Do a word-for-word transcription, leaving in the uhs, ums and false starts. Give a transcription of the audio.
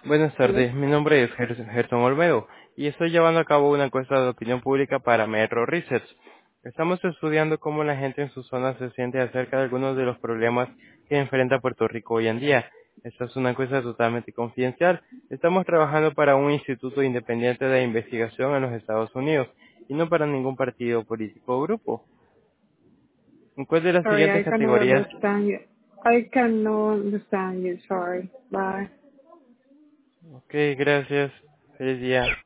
Buenas Hello? tardes, mi nombre es Ger- Gerson Olmedo y estoy llevando a cabo una encuesta de opinión pública para Metro Research. Estamos estudiando cómo la gente en su zona se siente acerca de algunos de los problemas que enfrenta Puerto Rico hoy en día. Esta es una encuesta totalmente confidencial. Estamos trabajando para un instituto independiente de investigación en los Estados Unidos y no para ningún partido político o grupo. ¿En cuál de las Sorry, siguientes I cannot categorías? understand you. I cannot understand you. Sorry. Bye. Ok, gracias. Feliz día.